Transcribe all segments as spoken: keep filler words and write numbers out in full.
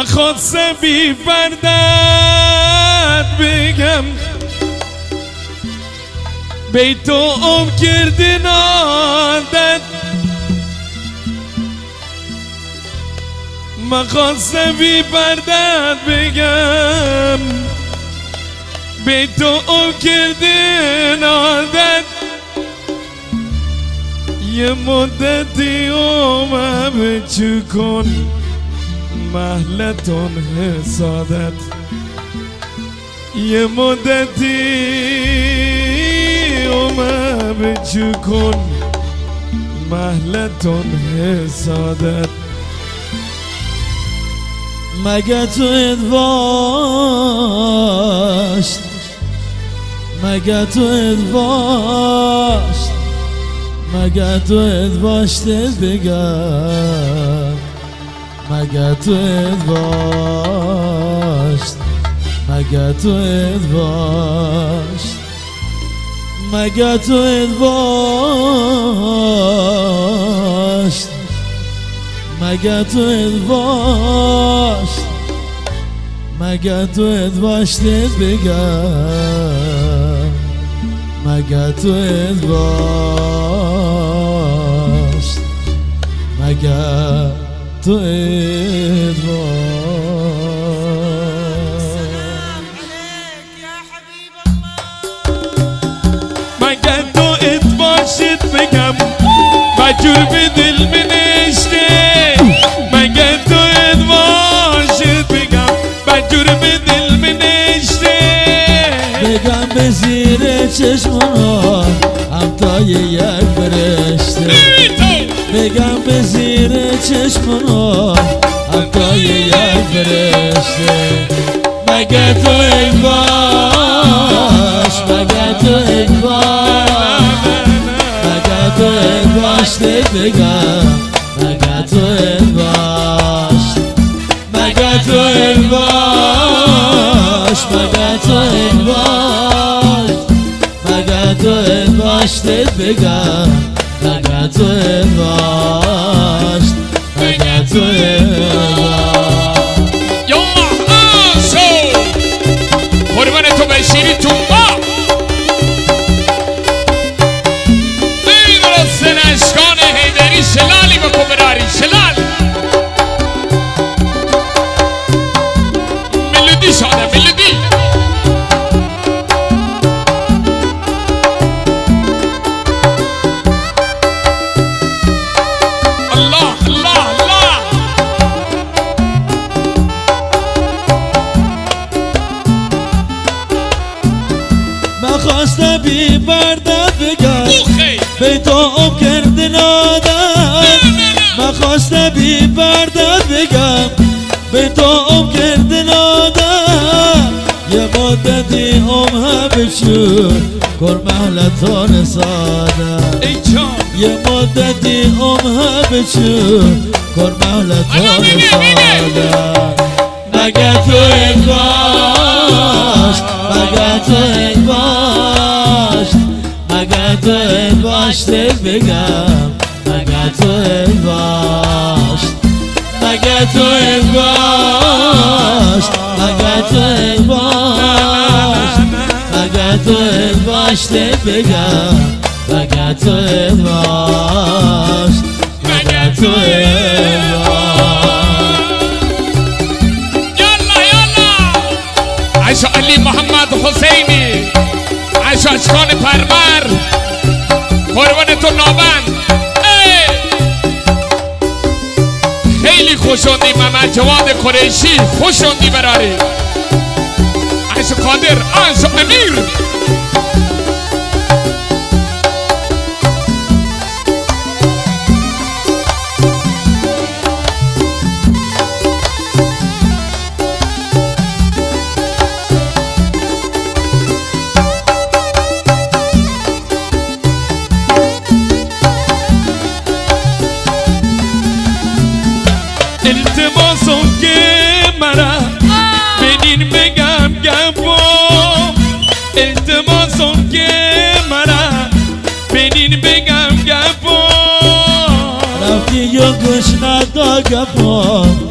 مخواستم بی بردت بگم بی تو ام کردی نادت مخواستم بی بردت بگم بی تو ام کردی نادت یه مدتی اومم چکن مهلتون حسادت یه مدتی اومم چکن مهلتون حسادت مگه تو ادواشت مگه تو ادواشت مگه تو ادواشت بگم مگه تو ادواشت مگه تو ادواشت مگه تو ادواشت مگه تو ادواشت مگه تو ادواشت بگم مگه تو ادواشت مگه تو ادواشت مگه تو ادواشت بگم مجور به دل بنشته مگه تو ادواشت بگم مجور به دل بنشته بگم به زیر چشمونا همتای یک فرشته بگم به زیر چشمونا همتای یک فرشته مگه تو ای باش مگه تو ای باش مگه تو ای باش بگم مگه تو ای باش مگه تو ای باش مگه تو ای باش مگه تو ای باش بگم مگه تو ای باش مگه تو ای باش قربان تو بشیری تو ما ای درست نشکان حیدری شلالی بکن براری شلال ملودی شاده ملودی الله الله الله مخواستم بی بردت بگم بی تو ام کردی نادت مخواستم بی بردت بگم بی تو ام کردی نادت یه مدتی ام هم بشور کن محلتان سادت یه مدتی ام هم بشور کن محلتان سادت مگه تو ای باش مگه تو ای باش مگه تو ای باش بگم مگه تو ای باش مگه تو ای باش مگه تو ای باش مگه تو ای باش بگم مگه تو ای باش مگه تو ای عشق علی محمد حسینی عشق اشکان پرور قربان تو نابند خیلی خوشوندی محمد جواد قریشی خوشوندی براری عشق قادر عشق امیر التماسم که مرا بدین بگم گپو التماسم که مرا بدین بگم گپو رفتی یا گوش ندا گپو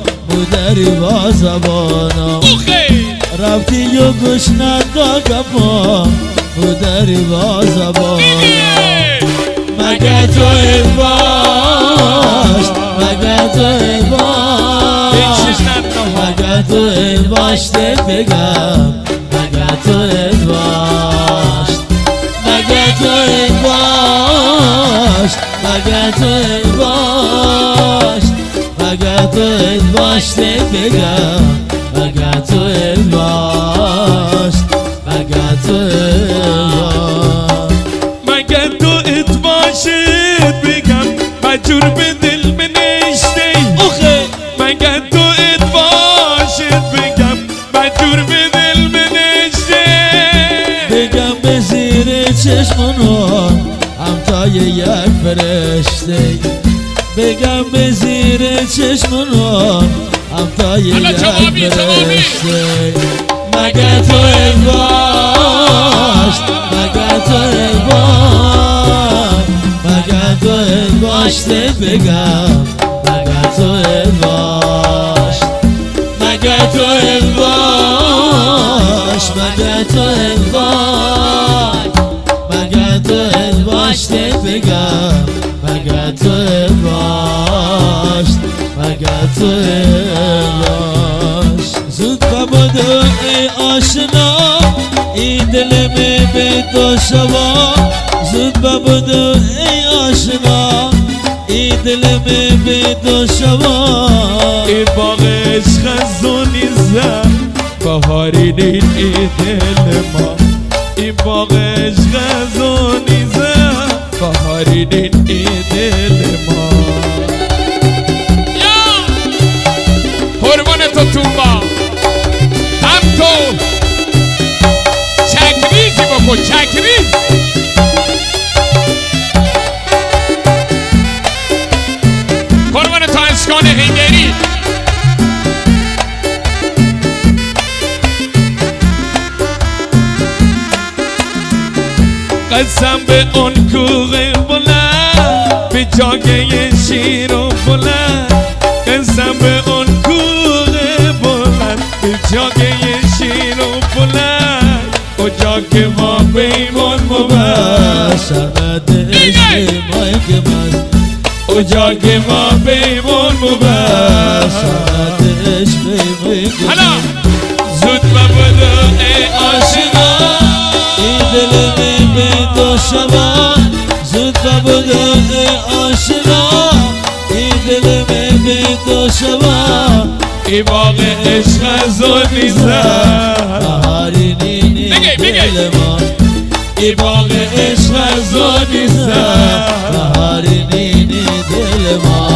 داری با زبانا رفتی و گوش ندا گپا داری با زبانا مگه تو ای باش مگه تو ای باش مگه تو ای باش دل بگم مگه تو ای باش مگه تو ای باش مگه تو ای باش مگه تو ای باش دل بگم مگه تو ای باش مگه تو ای باش مگه تو ات باشد بگم مجور به دل بنشتی مگه تو ات باشد بگم مجور به دل بنشتی بگم به زیر چشمونو همتای یک فرشته بگم به زیر چشمونو همتای یک فرشته مگه تو ای باش مگه تو ای باش مگه تو ای باش دل بگم مگه تو ای باش مگه تو ای باش مگه تو ای باش مگه تو ای باش دل بگم مگه تو ای باش مگه تو ای باش زود ببودو ای آشنا این دل می به تو شوا زود ببودو ای آشنا این دل می به تو شوا ای باغ عشق زونی زم بهاری دید ای دل ما ای باغ عشق زونی زم بهاری دید ای دل ما قربان تو توبا هم تو چکریزی بکن چکریز قربان تو اشکان هنگری قسم به اون کوه بلند به جاگه شیر و بلند قسم به اون کوه بلند به جاگه شیر و بلند کجا که ما بیمون بود شمد عشق مای که من کجا که ما بیمون بود شمد عشق مای که حالا زود ببودو ای آشنا این دل می به تو شما زود ببودو ای آشنا این دل می به تو شما ای باغ عشق زونی زم بهاری نینی دل ما ای باغ عشق زونی زم بهاری نینی دل ما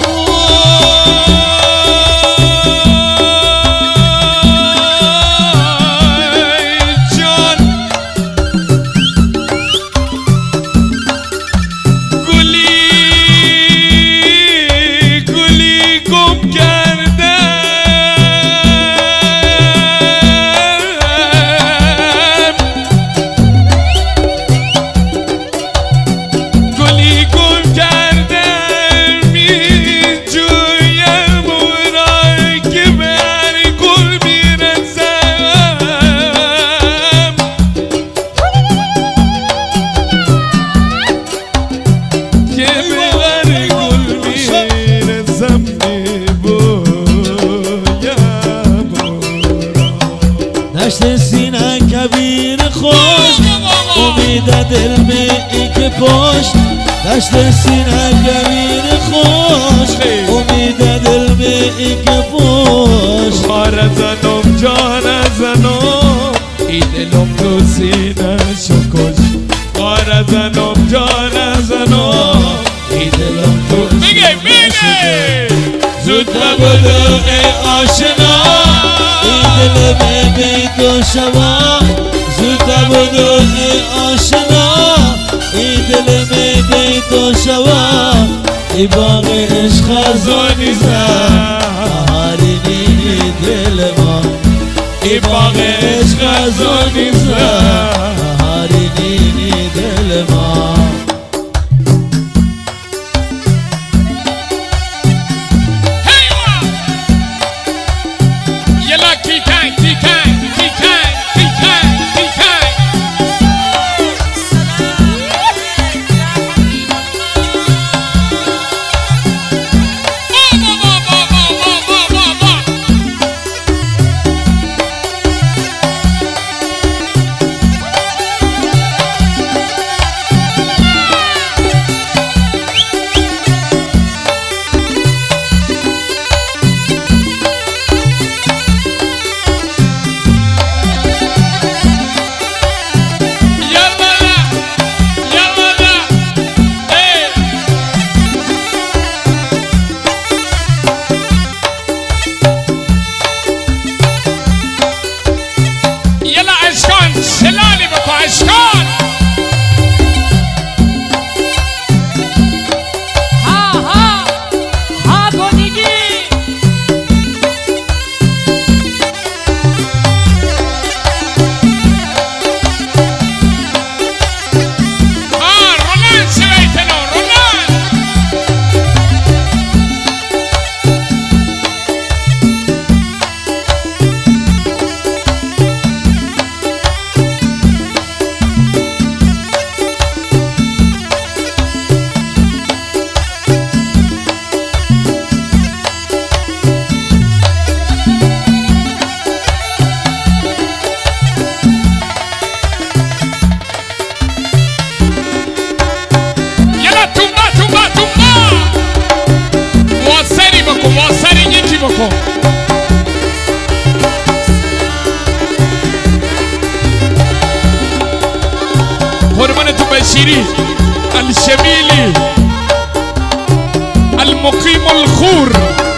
دشت سینه کبیر خوش امید دل می ای که پشت دشت سینه کبیر خوش امید دل می ای که پشت خار زنم جان زنم ای دلم تو سینه شکش خار زنم جان زنم ای دلم تو میگه میگه زود ببودو ای آشنا ای دل می به تو شما زود ببودو ای آشنا ای دل می به تو شما ای باغ عشق زونی زم بهاری نینی دل ما ای باغ عشق زونی زم بهاری نینی دل ما القادری الشبیلی المقیم الخور.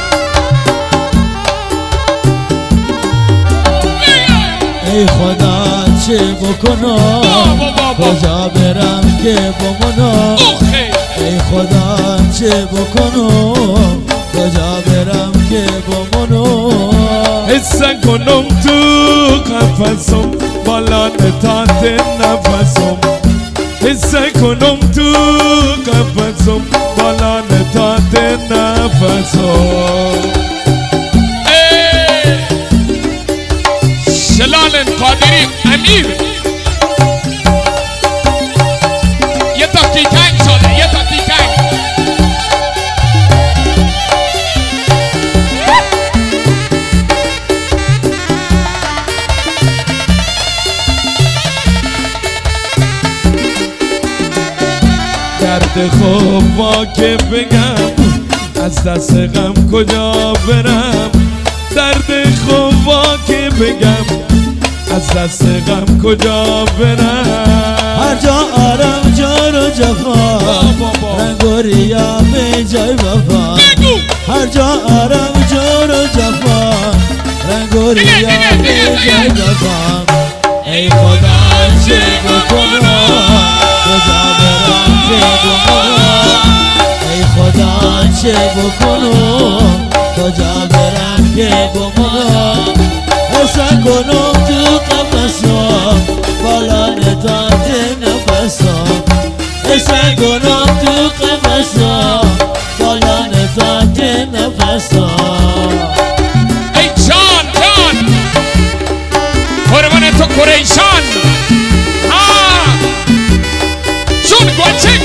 ای خدا چه بکنم کجا برم که بمونم. ای خدا چه بکنم کجا برم که بمونم. حسن کنم تو قفصم بالا نتات نفسم. حسن کنم تو قفصم بالا نتات نفسم. جلال قادری امیر یه تا تیتنگ ساده یه تا تیتنگ. درد خوب با که بگم از دست غم کجا برم. درد خوب با که بگم از دست غم کجا برم. هر جا آرام جار و جفا رنگ و ریا به جای وفا. هر جا آرام جار و جفا رنگ و ریا به جای وفا. ای خدا چه بکنم کجا برم که بمونم. ای خدا چه بکنم کجا برم که بمونم. حسن کنم تو قفصم بالا نتات نفسم. حسن کنم تو قفصم بالا نتات نفسم. ای جان جان قربان تو قریشان. ها جون گوچک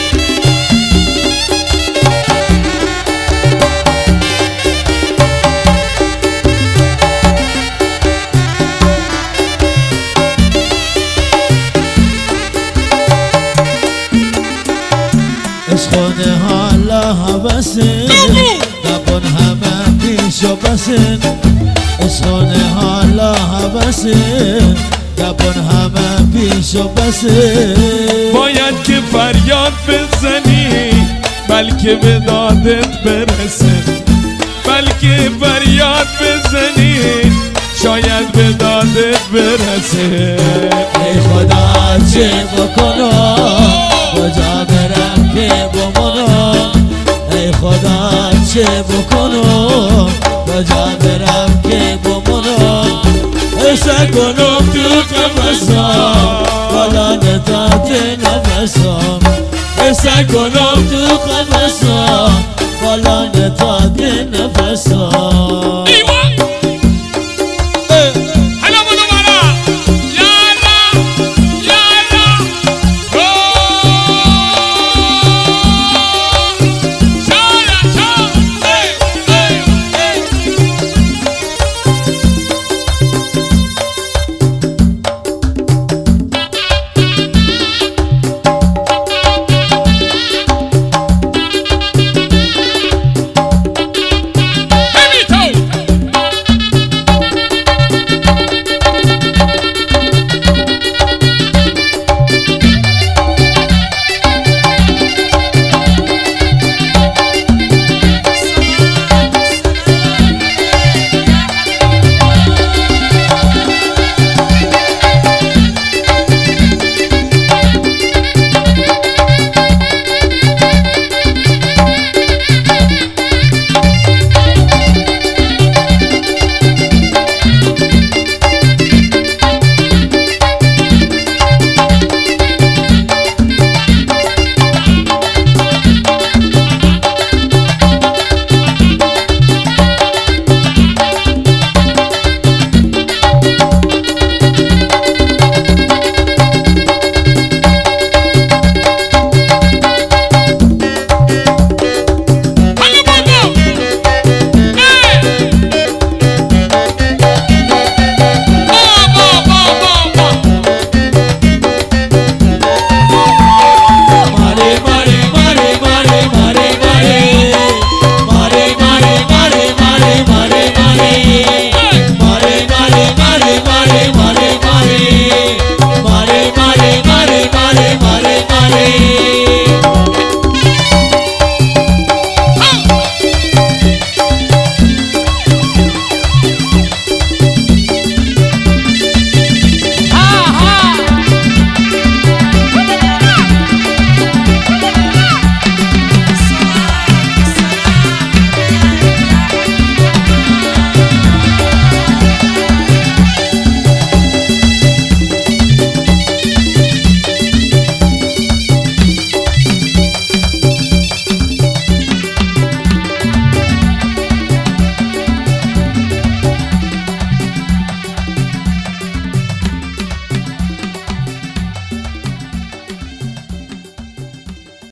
عشقانه حالا حوثین نبون همه پیش و بسین. عشقانه حالا حوثین نبون همه پیش و بسین. باید که فریاد بزنی بلکه به دادت برسه. بلکه فریاد بزنی شاید به دادت برسه. ای خدا چه بکنم کجا برم که بمونم. ای خدا چه بکنم کجا برم که بمونم. حسن کنم تو قفصم بالا نتات نفسم. حسن کنم تو قفصم بالا